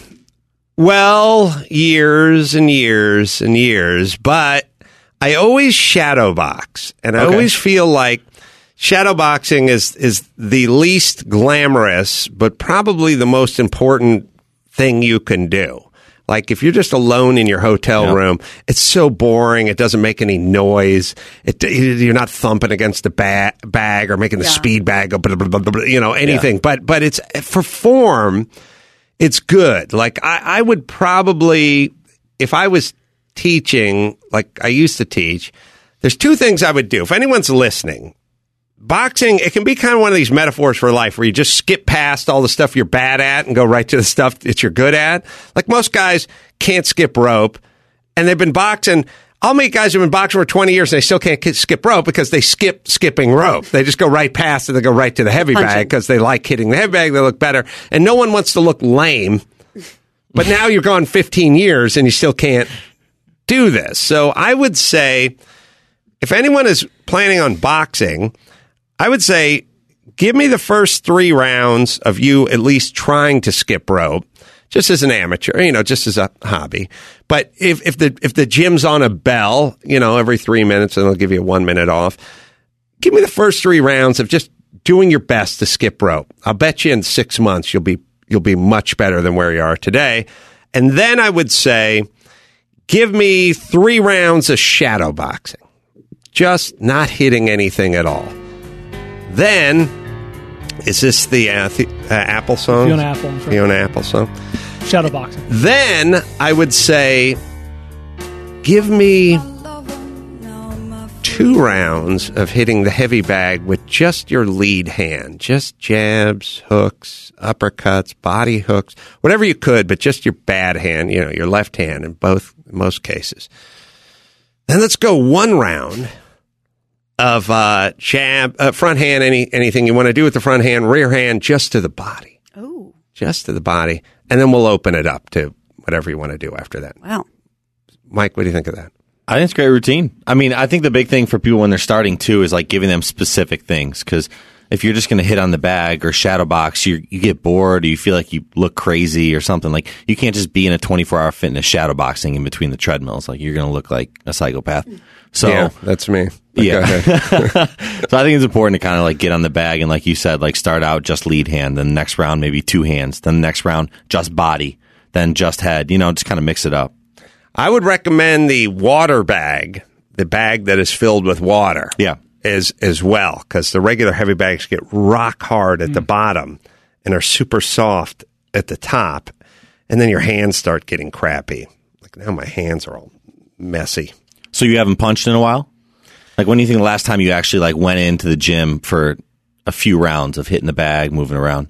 well, years and years and years, but I always shadow box, and I Okay. always feel like shadow boxing is is the least glamorous, but probably the most important thing you can do. Like, if you're just alone in your hotel Yeah. room, it's so boring. It doesn't make any noise. It, you're not thumping against the ba- bag or making the Yeah. speed bag go, blah, blah, blah, blah, you know, anything. Yeah. But but it's for form, it's good. Like, I, I would probably, if I was teaching, like I used to teach, there's two things I would do. If anyone's listening, boxing, it can be kind of one of these metaphors for life where you just skip past all the stuff you're bad at and go right to the stuff that you're good at. Like, most guys can't skip rope, and they've been boxing. I'll meet guys who've been boxing for twenty years and they still can't skip rope because they skip skipping rope. They just go right past it. They go right to the heavy Punching. bag because they like hitting the heavy bag. They look better. And no one wants to look lame. But now you're gone fifteen years and you still can't do this. So I would say, if anyone is planning on boxing, I would say give me the first three rounds of you at least trying to skip rope, just as an amateur, you know, just as a hobby. But if, if the if the gym's on a bell, you know, every three minutes and they'll give you one minute off, give me the first three rounds of just doing your best to skip rope. I'll bet you in six months you'll be you'll be much better than where you are today. And then I would say, give me three rounds of shadow boxing, just not hitting anything at all. Then, is this the uh, th- uh, Apple song? Fiona Apple. Fiona Apple song. Shadow boxing. Then I would say, give me two rounds of hitting the heavy bag with just your lead hand, just jabs, hooks, uppercuts, body hooks, whatever you could, but just your bad hand, you know, your left hand in both in most cases. Then let's go one round of uh, jab, uh, front hand, any anything you want to do with the front hand, rear hand, just to the body. Oh. Just to the body. And then we'll open it up to whatever you want to do after that. Wow. Mike, what do you think of that? I think it's a great routine. I mean, I think the big thing for people when they're starting, too, is like giving them specific things. Because if you're just going to hit on the bag or shadow box, you you get bored or you feel like you look crazy or something. Like, you can't just be in a twenty-four hour fitness shadow boxing in between the treadmills. Like, you're going to look like a psychopath. So, yeah, that's me. But yeah. So I think it's important to kind of like get on the bag and, like you said, like start out just lead hand, then the next round maybe two hands, then the next round just body, then just head. You know, just kind of mix it up. I would recommend the water bag, the bag that is filled with water. Yeah. As, as well, because the regular heavy bags get rock hard at mm. the bottom and are super soft at the top. And then your hands start getting crappy. Like now my hands are all messy. So you haven't punched in a while? Like when do you think the last time you actually like went into the gym for a few rounds of hitting the bag, moving around?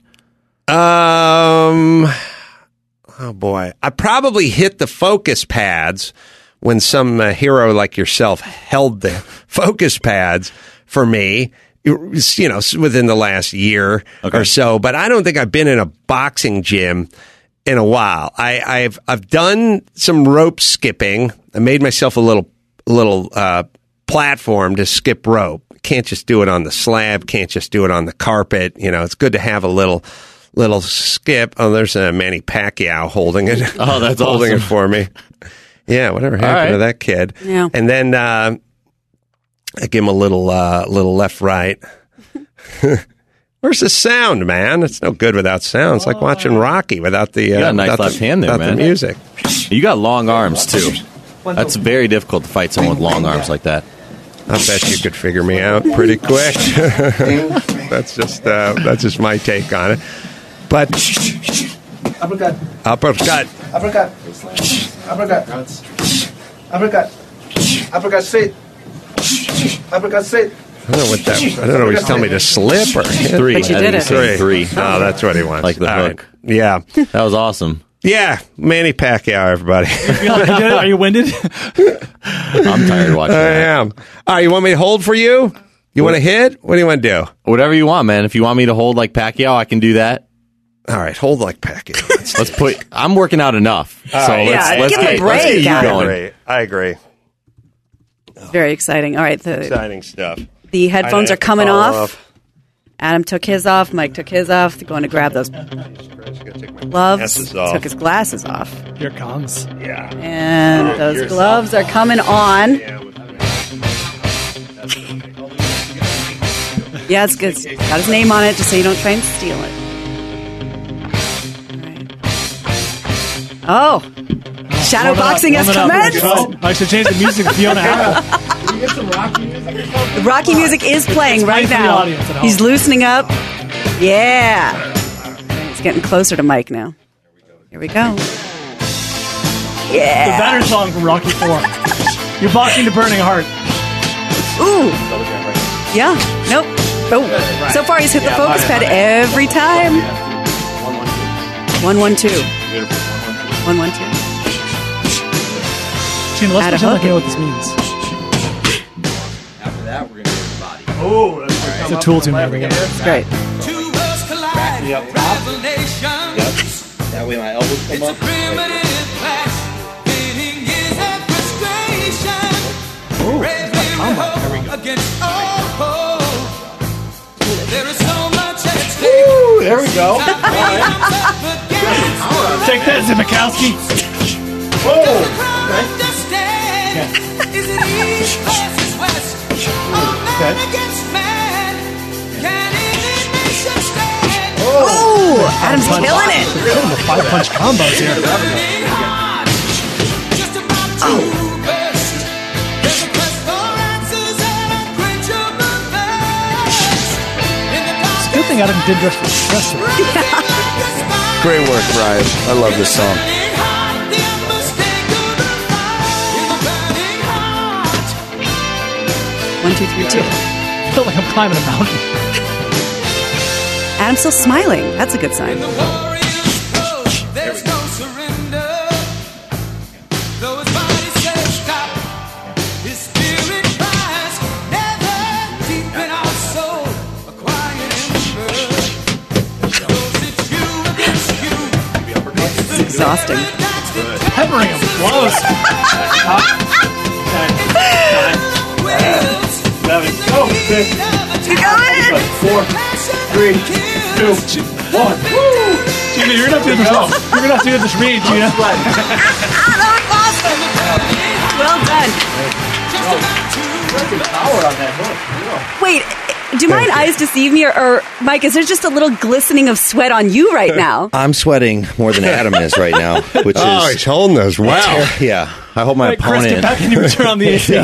Um, oh boy. I probably hit the focus pads when some uh, hero like yourself held the focus pads for me, you know, within the last year okay. or so. But I don't think I've been in a boxing gym in a while. I, I've I've done some rope skipping. I made myself a little little uh, platform to skip rope. Can't just do it on the slab. Can't just do it on the carpet. You know, it's good to have a little little skip. Oh, there's a Manny Pacquiao holding it. Oh, that's holding awesome. it for me. Yeah, whatever happened right. to that kid? Yeah. And then uh, I give him a little uh, little left right. Where's the sound, man? It's no good without sound. It's like watching Rocky without the uh, you got a nice without left the, hand there, without man. the music. You got long arms too. That's very difficult to fight someone with long arms like that. I bet you could figure me out pretty quick. That's just uh, that's just my take on it. But uppercut, uppercut, uppercut, uppercut, uppercut, uppercut straight, uppercut straight. I don't know what that. I don't know. He's telling me to slip or hit. Three. But you did it. Three. Three. Oh, that's what he wants. Like the All hook. Right. Yeah. That was awesome. Yeah, Manny Pacquiao, everybody. Are you winded? I'm tired watching I that. am. All right, you want me to hold for you? You want to hit? What do you want to do? Whatever you want, man. If you want me to hold like Pacquiao, I can do that. All right, hold like Pacquiao. Let's, let's put. I'm working out enough, All so right. let's Yeah, let's give him a get, let's get break, you Adam. going. I agree. I agree. Very exciting. All right. The, Exciting stuff. the headphones I are have to coming follow off. up. Adam took his off. Mike took his off. They're going to grab those gloves. glasses off. Took his glasses off. Here it comes. Yeah. And those gloves are coming on. Yeah, it's good. It's got his name on it just so you don't try and steal it. All right. Oh. Shadow boxing has commenced. Oh, I should change the music to Fiona Apple. Can you get some Rocky music or something? The Rocky music is playing right playing for the now. audience at home. He's loosening up. Yeah. He's getting closer to Mike now. Here we go. The Yeah. better song from Rocky Four. You're boxing to Burning Heart. Ooh. Yeah. Nope. Oh. So far, he's hit the focus pad every time. One, one, two. One, one, two. Gene, let's Add a pretend like hook. you know what this means. After that, we're going to do the body. Oh, that's It's a tool tune there. We go. It's great. Back me up top. Yep. That way my elbows come up. Ooh, it's like combo. There we go. go. Take that, Zimikowski. Oh. Oh, Adam's killing it. Five punch combos here. Oh. It's a good thing Adam did dress for stress. Great work, Brian. I love this song. One, two, three, two. I feel like I'm climbing a mountain. Adam's still smiling. That's a good sign. It's exhausting. Peppering him. Close. Seven, go. Six. You got it. Four, three, two, one. Woo! Gina, you're gonna have to do this. You're gonna have to do this read, Gina. That was awesome. Well done. Power on that hook. Wait, do my eyes deceive me, or, or Mike? Is there just a little glistening of sweat on you right now? I'm sweating more than Adam is right now, which is Oh, he's holding those. Wow. yeah. I hope my Wait, Chris, opponent. get back in your turn on the A C.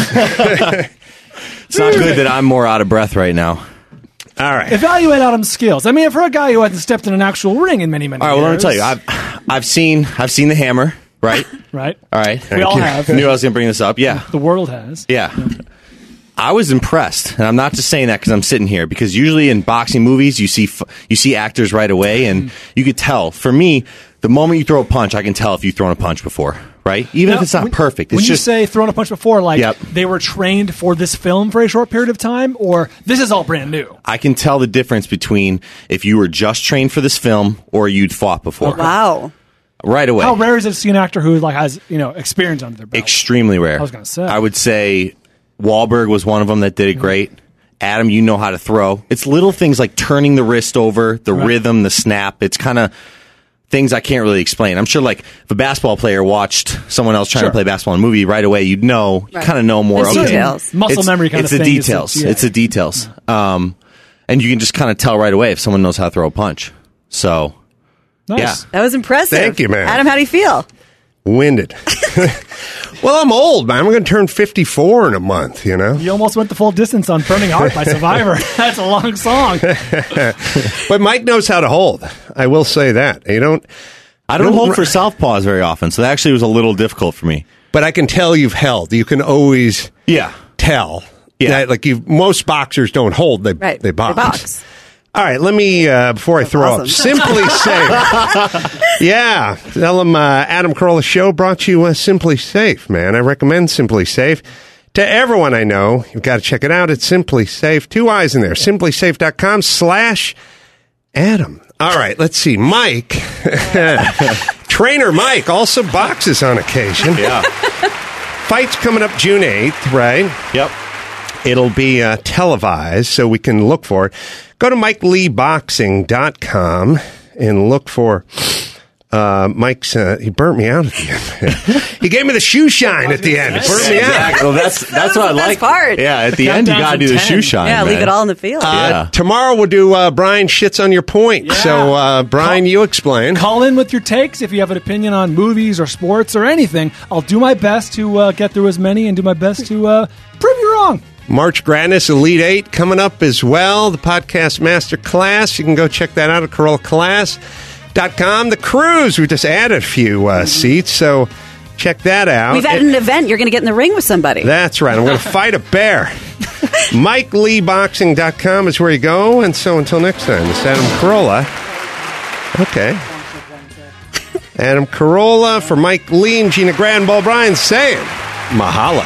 It's not good that I'm more out of breath right now. All right. Evaluate Adam's skills. I mean, for a guy who hasn't stepped in an actual ring in many, many All right. years. Well, let me tell you. I've I've seen I've seen the hammer. Right. Right. All right. We all have. I knew I was going to bring this up. Yeah. The world has. Yeah. I was impressed, and I'm not just saying that because I'm sitting here. Because usually in boxing movies, you see f- you see actors right away, and mm. you could tell. For me, the moment you throw a punch, I can tell if you've thrown a punch before, right? Even now, if it's not when, perfect. It's when just you say thrown a punch before, like yep. they were trained for this film for a short period of time, or this is all brand new. I can tell the difference between if you were just trained for this film or you'd fought before. Okay. Wow. Right away. How rare is it to see an actor who like has you know experience under their belt? Extremely rare. I was going to say. I would say Wahlberg was one of them that did it mm-hmm. great. Adam, you know how to throw. It's little things like turning the wrist over, the right. rhythm, the snap. It's kind of things I can't really explain. I'm sure like if a basketball player watched someone else trying sure. to play basketball in a movie, right away you'd know, right. you kind of know more. It's okay. details. Muscle it's, memory kind it's of the thing. Details. It's, yeah. it's the details. Yeah. Um, and you can just kind of tell right away if someone knows how to throw a punch. So... Nice. Yeah. That was impressive. Thank you, man. Adam, how do you feel? Winded. Well, I'm old, man. I'm going to turn fifty-four in a month, you know? You almost went the full distance on Burning Heart by Survivor. That's a long song. But Mike knows how to hold. I will say that. You don't... I don't, don't hold r- for southpaws very often, so that actually was a little difficult for me. But I can tell you've held. You can always yeah. tell. Yeah. That, like you, most boxers don't hold. They, right. they box. They box. All right, let me, uh, before I throw awesome. up, Simply Safe. Yeah, tell them uh, Adam Carolla Show brought you uh, Simply Safe, man. I recommend Simply Safe to everyone I know. You've got to check it out. It's Simply Safe. Two eyes in there. simplysafe.com slash Adam. All right, let's see. Mike, Trainer Mike, also boxes on occasion. Yeah. Fight's coming up June eighth, right? Yep. It'll be uh, televised, so we can look for it. Go to mike lee boxing dot com and look for uh, Mike's... Uh, he burnt me out at the end. He gave me the shoe shine at the end. He burnt me out. Exactly. Well, that's, that's that what I like. Part. Yeah, at the end, you got to do the shoe shine. Yeah, man. leave it all in the field. Uh, yeah. Tomorrow we'll do uh, Brian Shits on Your Point. Yeah. So, uh, Brian, call, you explain. Call in with your takes if you have an opinion on movies or sports or anything. I'll do my best to uh, get through as many and do my best to uh, prove you wrong. March Gradness Elite Eight coming up as well. The podcast master class. You can go check that out at Carolla Class dot com. The cruise, we just added a few uh, seats, so check that out. We've added an event. You're going to get in the ring with somebody. That's right. I'm going to fight a bear. mike lee boxing dot com is where you go. And so until next time, it's Adam Carolla. Okay. Adam Carolla for Mike Lee and Gina Granball Bryan saying mahalo.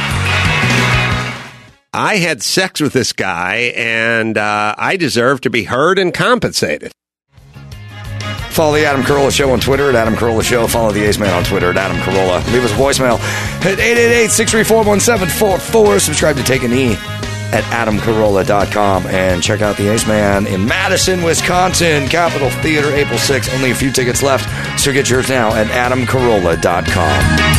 I had sex with this guy, and uh, I deserve to be heard and compensated. Follow the Adam Carolla Show on Twitter at Adam Carolla Show. Follow the Ace Man on Twitter at Adam Carolla. Leave us a voicemail at eight eight eight, six three four, one seven four four. Subscribe to Take a Knee at adam carolla dot com. And check out the Ace Man in Madison, Wisconsin, Capitol Theater, April sixth. Only a few tickets left, so get yours now at adam carolla dot com.